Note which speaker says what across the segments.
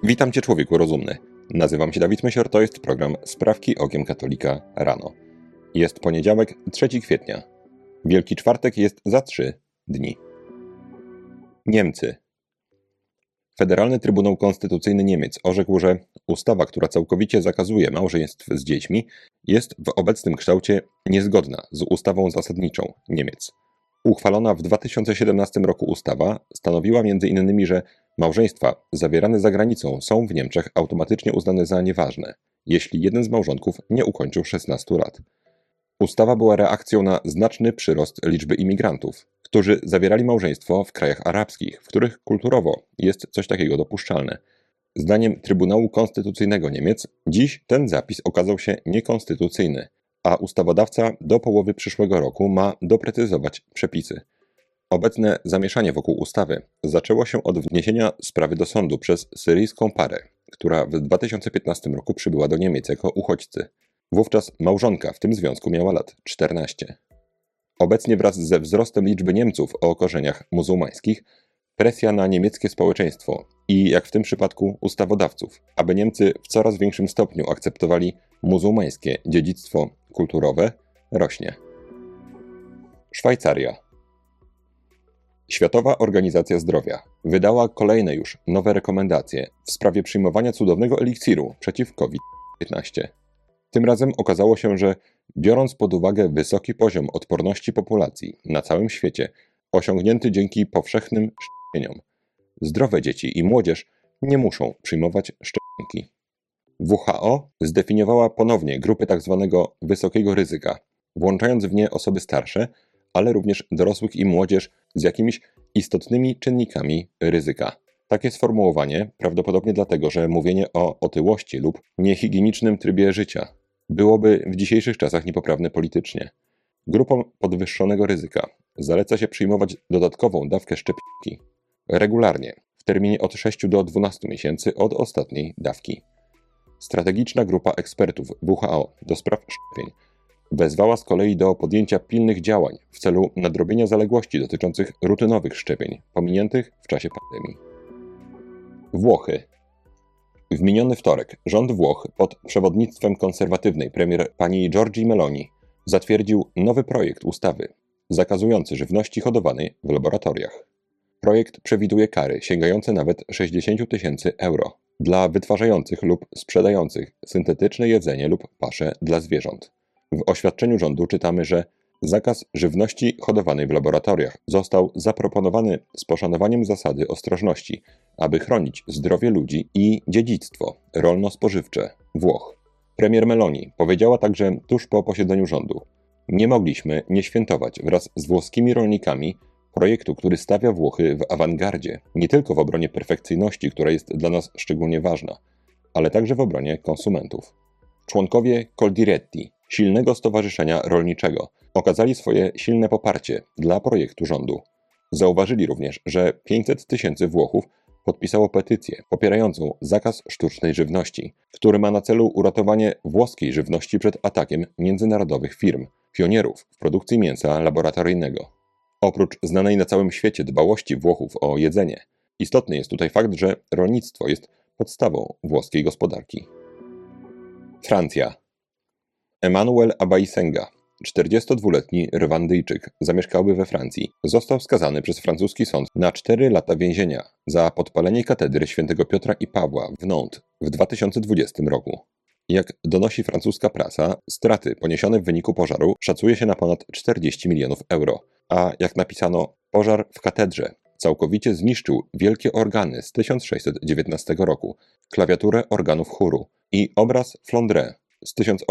Speaker 1: Witam Cię, człowieku rozumny. Nazywam się Dawid Mysior, to jest program Sprawki Okiem Katolika rano. Jest poniedziałek, 3 kwietnia. Wielki Czwartek jest za 3 dni. Niemcy. Federalny Trybunał Konstytucyjny Niemiec orzekł, że ustawa, która całkowicie zakazuje małżeństw z dziećmi, jest w obecnym kształcie niezgodna z ustawą zasadniczą Niemiec. Uchwalona w 2017 roku ustawa stanowiła m.in., że małżeństwa zawierane za granicą są w Niemczech automatycznie uznane za nieważne, jeśli jeden z małżonków nie ukończył 16 lat. Ustawa była reakcją na znaczny przyrost liczby imigrantów, którzy zawierali małżeństwo w krajach arabskich, w których kulturowo jest coś takiego dopuszczalne. Zdaniem Trybunału Konstytucyjnego Niemiec dziś ten zapis okazał się niekonstytucyjny, a ustawodawca do połowy przyszłego roku ma doprecyzować przepisy. Obecne zamieszanie wokół ustawy zaczęło się od wniesienia sprawy do sądu przez syryjską parę, która w 2015 roku przybyła do Niemiec jako uchodźcy. Wówczas małżonka w tym związku miała lat 14. Obecnie wraz ze wzrostem liczby Niemców o korzeniach muzułmańskich, presja na niemieckie społeczeństwo i, jak w tym przypadku, ustawodawców, aby Niemcy w coraz większym stopniu akceptowali muzułmańskie dziedzictwo kulturowe, rośnie. Szwajcaria. Światowa Organizacja Zdrowia wydała kolejne już nowe rekomendacje w sprawie przyjmowania cudownego eliksiru przeciw COVID-19. Tym razem okazało się, że biorąc pod uwagę wysoki poziom odporności populacji na całym świecie, osiągnięty dzięki powszechnym szczepieniom, zdrowe dzieci i młodzież nie muszą przyjmować szczepionki. WHO zdefiniowała ponownie grupy tzw. wysokiego ryzyka, włączając w nie osoby starsze, ale również dorosłych i młodzież z jakimiś istotnymi czynnikami ryzyka. Takie sformułowanie prawdopodobnie dlatego, że mówienie o otyłości lub niehigienicznym trybie życia byłoby w dzisiejszych czasach niepoprawne politycznie. Grupom podwyższonego ryzyka zaleca się przyjmować dodatkową dawkę szczepionki regularnie, w terminie od 6 do 12 miesięcy od ostatniej dawki. Strategiczna grupa ekspertów WHO do spraw szczepień wezwała z kolei do podjęcia pilnych działań w celu nadrobienia zaległości dotyczących rutynowych szczepień pominiętych w czasie pandemii. Włochy. W miniony wtorek rząd Włoch pod przewodnictwem konserwatywnej premier pani Giorgii Meloni zatwierdził nowy projekt ustawy zakazujący żywności hodowanej w laboratoriach. Projekt przewiduje kary sięgające nawet 60 000 euro dla wytwarzających lub sprzedających syntetyczne jedzenie lub pasze dla zwierząt. W oświadczeniu rządu czytamy, że zakaz żywności hodowanej w laboratoriach został zaproponowany z poszanowaniem zasady ostrożności, aby chronić zdrowie ludzi i dziedzictwo rolno-spożywcze Włoch. Premier Meloni powiedziała także tuż po posiedzeniu rządu: nie mogliśmy nie świętować wraz z włoskimi rolnikami projektu, który stawia Włochy w awangardzie, nie tylko w obronie perfekcyjności, która jest dla nas szczególnie ważna, ale także w obronie konsumentów. Członkowie Coldiretti, silnego stowarzyszenia rolniczego, okazali swoje silne poparcie dla projektu rządu. Zauważyli również, że 500 000 Włochów podpisało petycję popierającą zakaz sztucznej żywności, który ma na celu uratowanie włoskiej żywności przed atakiem międzynarodowych firm, pionierów w produkcji mięsa laboratoryjnego. Oprócz znanej na całym świecie dbałości Włochów o jedzenie, istotny jest tutaj fakt, że rolnictwo jest podstawą włoskiej gospodarki. Francja. Emmanuel Abaisenga, 42-letni Rwandyjczyk zamieszkały we Francji, został skazany przez francuski sąd na 4 lata więzienia za podpalenie katedry świętego Piotra i Pawła w Nantes w 2020 roku. Jak donosi francuska prasa, straty poniesione w wyniku pożaru szacuje się na ponad 40 milionów euro, a jak napisano, pożar w katedrze całkowicie zniszczył wielkie organy z 1619 roku, klawiaturę organów chóru i obraz Flandre z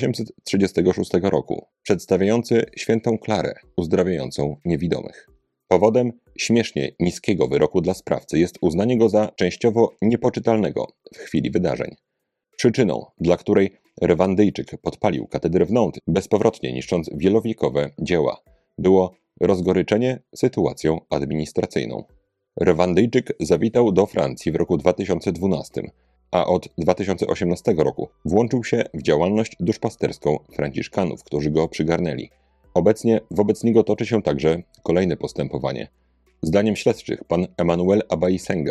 Speaker 1: 1836 roku, przedstawiający świętą Klarę uzdrawiającą niewidomych. Powodem śmiesznie niskiego wyroku dla sprawcy jest uznanie go za częściowo niepoczytalnego w chwili wydarzeń. Przyczyną, dla której Rwandyjczyk podpalił katedrę w Nantes, bezpowrotnie niszcząc wielowiekowe dzieła, było rozgoryczenie sytuacją administracyjną. Rwandyjczyk zawitał do Francji w roku 2012, a od 2018 roku włączył się w działalność duszpasterską franciszkanów, którzy go przygarnęli. Obecnie wobec niego toczy się także kolejne postępowanie. Zdaniem śledczych pan Emmanuel Abaisenga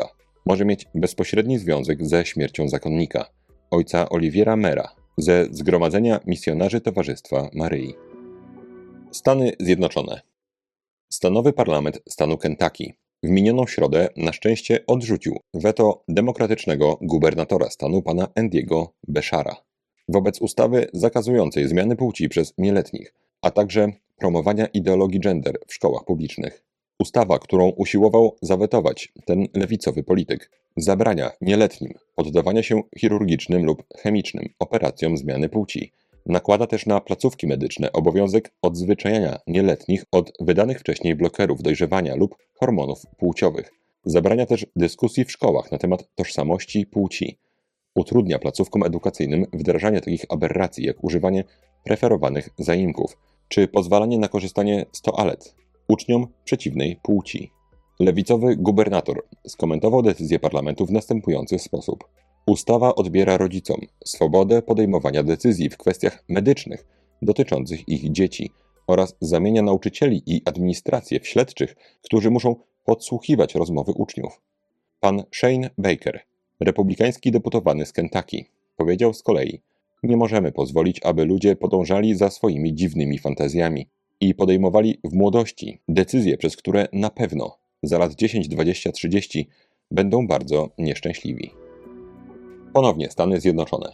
Speaker 1: może mieć bezpośredni związek ze śmiercią zakonnika, ojca Oliviera Mera, ze Zgromadzenia Misjonarzy Towarzystwa Maryi. Stany Zjednoczone. Stanowy parlament stanu Kentucky w minioną środę na szczęście odrzucił weto demokratycznego gubernatora stanu pana Andiego Beshara wobec ustawy zakazującej zmiany płci przez nieletnich, a także promowania ideologii gender w szkołach publicznych. Ustawa, którą usiłował zawetować ten lewicowy polityk, zabrania nieletnim poddawania się chirurgicznym lub chemicznym operacjom zmiany płci. Nakłada też na placówki medyczne obowiązek odzwyczajania nieletnich od wydanych wcześniej blokerów dojrzewania lub hormonów płciowych. Zabrania też dyskusji w szkołach na temat tożsamości płci. Utrudnia placówkom edukacyjnym wdrażanie takich aberracji jak używanie preferowanych zaimków, czy pozwalanie na korzystanie z toalet uczniom przeciwnej płci. Lewicowy gubernator skomentował decyzję parlamentu w następujący sposób. Ustawa odbiera rodzicom swobodę podejmowania decyzji w kwestiach medycznych dotyczących ich dzieci oraz zamienia nauczycieli i administrację w śledczych, którzy muszą podsłuchiwać rozmowy uczniów. Pan Shane Baker, republikański deputowany z Kentucky, powiedział z kolei: nie możemy pozwolić, aby ludzie podążali za swoimi dziwnymi fantazjami i podejmowali w młodości decyzje, przez które na pewno za lat 10, 20, 30 będą bardzo nieszczęśliwi. Ponownie Stany Zjednoczone.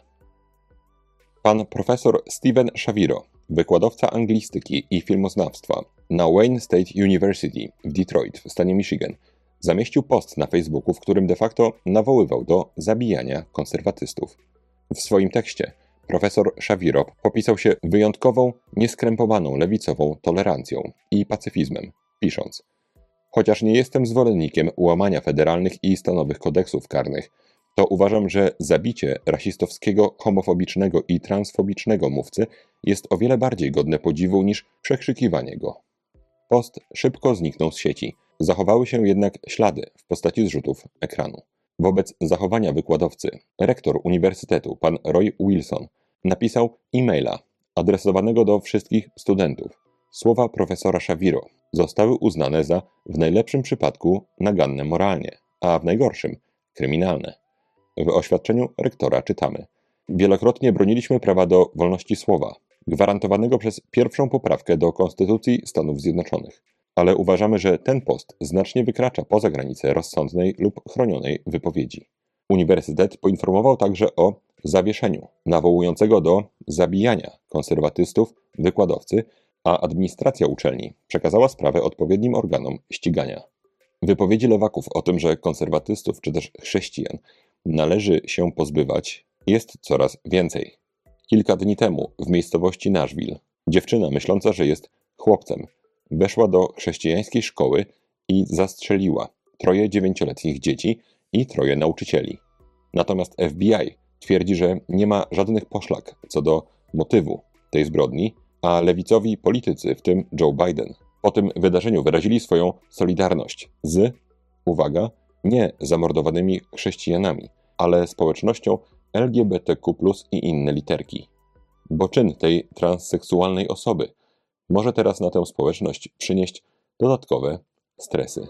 Speaker 1: Pan profesor Steven Shaviro, wykładowca anglistyki i filmoznawstwa na Wayne State University w Detroit w stanie Michigan, zamieścił post na Facebooku, w którym de facto nawoływał do zabijania konserwatystów. W swoim tekście profesor Shaviro popisał się wyjątkową, nieskrępowaną lewicową tolerancją i pacyfizmem, pisząc: chociaż nie jestem zwolennikiem łamania federalnych i stanowych kodeksów karnych, to uważam, że zabicie rasistowskiego, homofobicznego i transfobicznego mówcy jest o wiele bardziej godne podziwu niż przekrzykiwanie go. Post szybko zniknął z sieci. Zachowały się jednak ślady w postaci zrzutów ekranu. Wobec zachowania wykładowcy, rektor uniwersytetu, pan Roy Wilson, napisał e-maila adresowanego do wszystkich studentów. Słowa profesora Shaviro zostały uznane za w najlepszym przypadku naganne moralnie, a w najgorszym kryminalne. W oświadczeniu rektora czytamy: wielokrotnie broniliśmy prawa do wolności słowa, gwarantowanego przez pierwszą poprawkę do Konstytucji Stanów Zjednoczonych. Ale uważamy, że ten post znacznie wykracza poza granice rozsądnej lub chronionej wypowiedzi. Uniwersytet poinformował także o zawieszeniu nawołującego do zabijania konserwatystów wykładowcy, a administracja uczelni przekazała sprawę odpowiednim organom ścigania. Wypowiedzi lewaków o tym, że konserwatystów czy też chrześcijan należy się pozbywać, jest coraz więcej. Kilka dni temu w miejscowości Nashville dziewczyna myśląca, że jest chłopcem, weszła do chrześcijańskiej szkoły i zastrzeliła 3 9-letnich dzieci i 3 nauczycieli. Natomiast FBI twierdzi, że nie ma żadnych poszlak co do motywu tej zbrodni, a lewicowi politycy, w tym Joe Biden, po tym wydarzeniu wyrazili swoją solidarność z, uwaga, nie zamordowanymi chrześcijanami, ale społecznością LGBTQ+ i inne literki. Bo czyn tej transseksualnej osoby może teraz na tę społeczność przynieść dodatkowe stresy.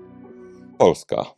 Speaker 1: Polska.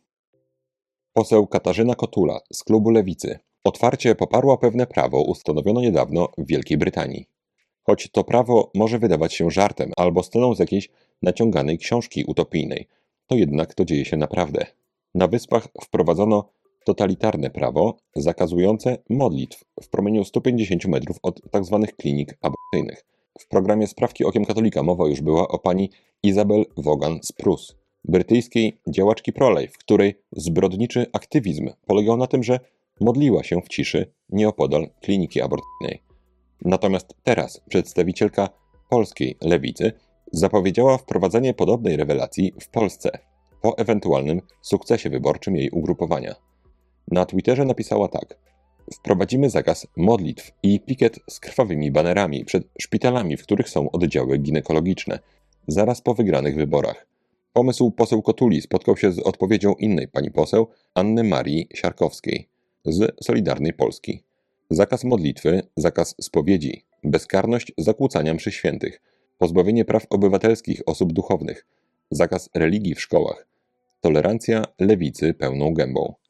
Speaker 1: Poseł Katarzyna Kotula z klubu Lewicy otwarcie poparła pewne prawo ustanowiono niedawno w Wielkiej Brytanii. Choć to prawo może wydawać się żartem albo sceną z jakiejś naciąganej książki utopijnej, to jednak to dzieje się naprawdę. Na Wyspach wprowadzono totalitarne prawo zakazujące modlitw w promieniu 150 metrów od tzw. klinik aborcyjnych. W programie Sprawki okiem katolika mowa już była o pani Isabel Vaughan z Prus, brytyjskiej działaczki pro-life, której zbrodniczy aktywizm polegał na tym, że modliła się w ciszy nieopodal kliniki aborcyjnej. Natomiast teraz przedstawicielka polskiej lewicy zapowiedziała wprowadzenie podobnej rewelacji w Polsce po ewentualnym sukcesie wyborczym jej ugrupowania. Na Twitterze napisała tak: wprowadzimy zakaz modlitw i pikiet z krwawymi banerami przed szpitalami, w których są oddziały ginekologiczne, zaraz po wygranych wyborach. Pomysł poseł Kotuli spotkał się z odpowiedzią innej pani poseł, Anny Marii Siarkowskiej z Solidarnej Polski. Zakaz modlitwy, zakaz spowiedzi, bezkarność zakłócania mszy świętych, pozbawienie praw obywatelskich osób duchownych, zakaz religii w szkołach, tolerancja lewicy pełną gębą.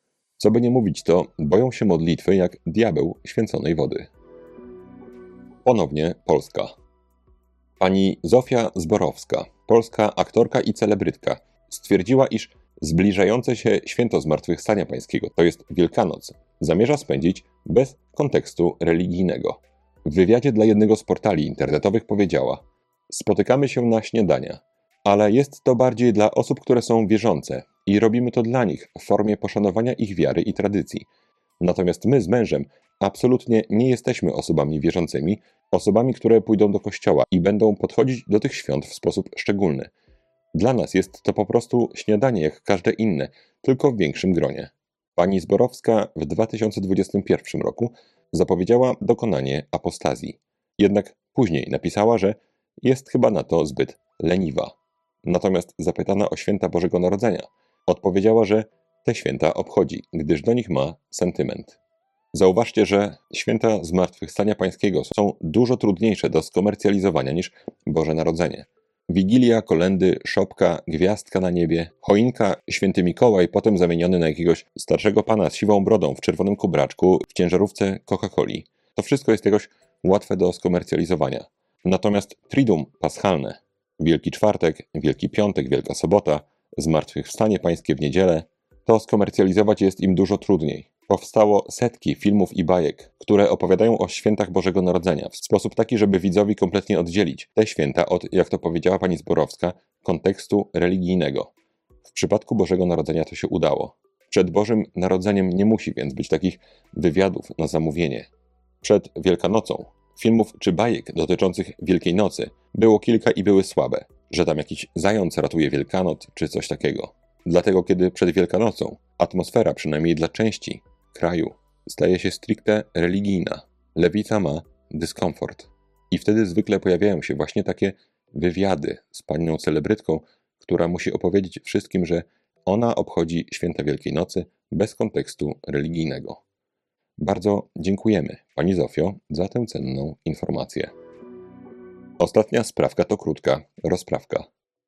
Speaker 1: Co by nie mówić, to boją się modlitwy jak diabeł święconej wody. Ponownie Polska. Pani Zofia Zborowska, polska aktorka i celebrytka, stwierdziła, iż zbliżające się święto Zmartwychwstania Pańskiego, to jest Wielkanoc, zamierza spędzić bez kontekstu religijnego. W wywiadzie dla jednego z portali internetowych powiedziała: spotykamy się na śniadania, ale jest to bardziej dla osób, które są wierzące i robimy to dla nich w formie poszanowania ich wiary i tradycji. Natomiast my z mężem absolutnie nie jesteśmy osobami wierzącymi, osobami, które pójdą do kościoła i będą podchodzić do tych świąt w sposób szczególny. Dla nas jest to po prostu śniadanie jak każde inne, tylko w większym gronie. Pani Zborowska w 2021 roku zapowiedziała dokonanie apostazji. Jednak później napisała, że jest chyba na to zbyt leniwa. Natomiast zapytana o święta Bożego Narodzenia, odpowiedziała, że te święta obchodzi, gdyż do nich ma sentyment. Zauważcie, że święta Zmartwychwstania Pańskiego są dużo trudniejsze do skomercjalizowania niż Boże Narodzenie. Wigilia, kolędy, szopka, gwiazdka na niebie, choinka, święty Mikołaj, potem zamieniony na jakiegoś starszego pana z siwą brodą w czerwonym kubraczku w ciężarówce Coca-Coli. To wszystko jest jakoś łatwe do skomercjalizowania. Natomiast Triduum Paschalne, Wielki Czwartek, Wielki Piątek, Wielka Sobota, Zmartwychwstanie Pańskie w niedzielę, to skomercjalizować jest im dużo trudniej. Powstało setki filmów i bajek, które opowiadają o świętach Bożego Narodzenia w sposób taki, żeby widzowi kompletnie oddzielić te święta od, jak to powiedziała pani Zborowska, kontekstu religijnego. W przypadku Bożego Narodzenia to się udało. Przed Bożym Narodzeniem nie musi więc być takich wywiadów na zamówienie. Przed Wielkanocą filmów czy bajek dotyczących Wielkiej Nocy było kilka i były słabe, że tam jakiś zając ratuje Wielkanoc czy coś takiego. Dlatego kiedy przed Wielkanocą atmosfera, przynajmniej dla części kraju, staje się stricte religijna, lewica ma dyskomfort. I wtedy zwykle pojawiają się właśnie takie wywiady z panią celebrytką, która musi opowiedzieć wszystkim, że ona obchodzi święta Wielkiej Nocy bez kontekstu religijnego. Bardzo dziękujemy pani Zofio za tę cenną informację. Ostatnia sprawka to krótka rozprawka.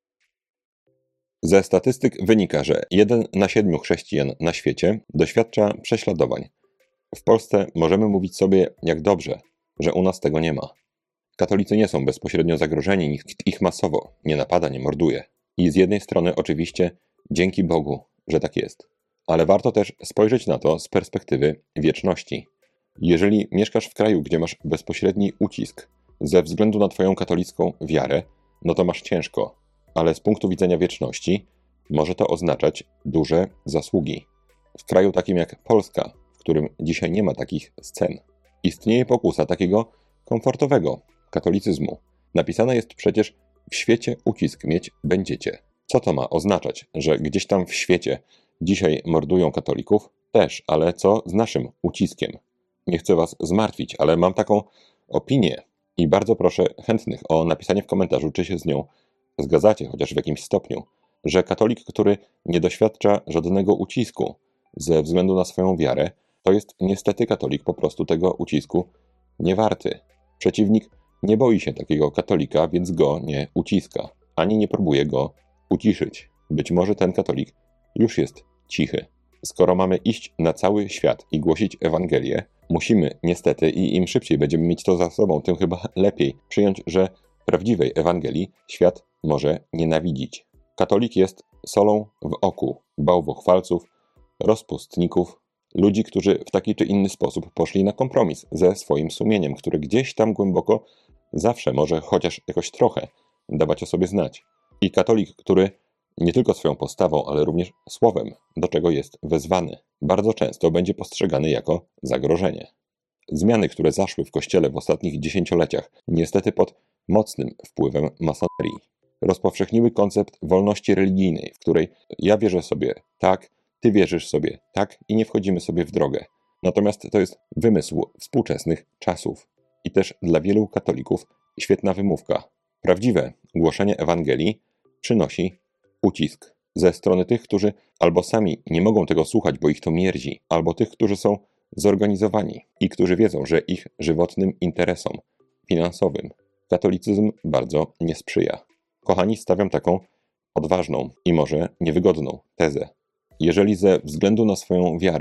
Speaker 1: Ze statystyk wynika, że 1 na 7 chrześcijan na świecie doświadcza prześladowań. W Polsce możemy mówić sobie, jak dobrze, że u nas tego nie ma. Katolicy nie są bezpośrednio zagrożeni, nikt ich masowo nie napada, nie morduje. I z jednej strony oczywiście dzięki Bogu, że tak jest. Ale warto też spojrzeć na to z perspektywy wieczności. Jeżeli mieszkasz w kraju, gdzie masz bezpośredni ucisk ze względu na twoją katolicką wiarę, no to masz ciężko. Ale z punktu widzenia wieczności może to oznaczać duże zasługi. W kraju takim jak Polska, w którym dzisiaj nie ma takich scen, istnieje pokusa takiego komfortowego katolicyzmu. Napisane jest przecież: w świecie ucisk mieć będziecie. Co to ma oznaczać? Że gdzieś tam w świecie dzisiaj mordują katolików? Też, ale co z naszym uciskiem? Nie chcę was zmartwić, ale mam taką opinię i bardzo proszę chętnych o napisanie w komentarzu, czy się z nią zgadzacie, chociaż w jakimś stopniu, że katolik, który nie doświadcza żadnego ucisku ze względu na swoją wiarę, to jest niestety katolik po prostu tego ucisku nie warty. Przeciwnik nie boi się takiego katolika, więc go nie uciska, ani nie próbuje go uciszyć. Być może ten katolik już jest cichy. Skoro mamy iść na cały świat i głosić Ewangelię, musimy niestety, i im szybciej będziemy mieć to za sobą, tym chyba lepiej, przyjąć, że prawdziwej Ewangelii świat może nienawidzić. Katolik jest solą w oku bałwochwalców, rozpustników, ludzi, którzy w taki czy inny sposób poszli na kompromis ze swoim sumieniem, które gdzieś tam głęboko zawsze może chociaż jakoś trochę dawać o sobie znać. I katolik, który nie tylko swoją postawą, ale również słowem, do czego jest wezwany, bardzo często będzie postrzegany jako zagrożenie. Zmiany, które zaszły w Kościele w ostatnich dziesięcioleciach, niestety pod mocnym wpływem masonerii, rozpowszechniły koncept wolności religijnej, w której ja wierzę sobie tak, ty wierzysz sobie tak i nie wchodzimy sobie w drogę. Natomiast to jest wymysł współczesnych czasów i też dla wielu katolików świetna wymówka. Prawdziwe głoszenie Ewangelii przynosi ucisk ze strony tych, którzy albo sami nie mogą tego słuchać, bo ich to mierzi, albo tych, którzy są zorganizowani i którzy wiedzą, że ich żywotnym interesom finansowym katolicyzm bardzo nie sprzyja. Kochani, stawiam taką odważną i może niewygodną tezę. Jeżeli ze względu na swoją wiarę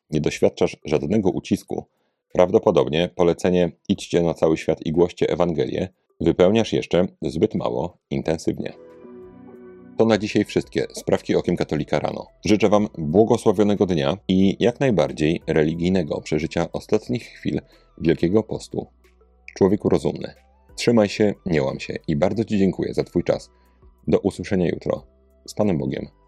Speaker 1: nie doświadczasz żadnego ucisku, prawdopodobnie polecenie idźcie na cały świat i głoście Ewangelię wypełniasz jeszcze zbyt mało intensywnie. To na dzisiaj wszystkie sprawki okiem katolika rano. Życzę Wam błogosławionego dnia i jak najbardziej religijnego przeżycia ostatnich chwil Wielkiego Postu. Człowieku rozumny, trzymaj się, nie łam się i bardzo Ci dziękuję za Twój czas. Do usłyszenia jutro. Z Panem Bogiem.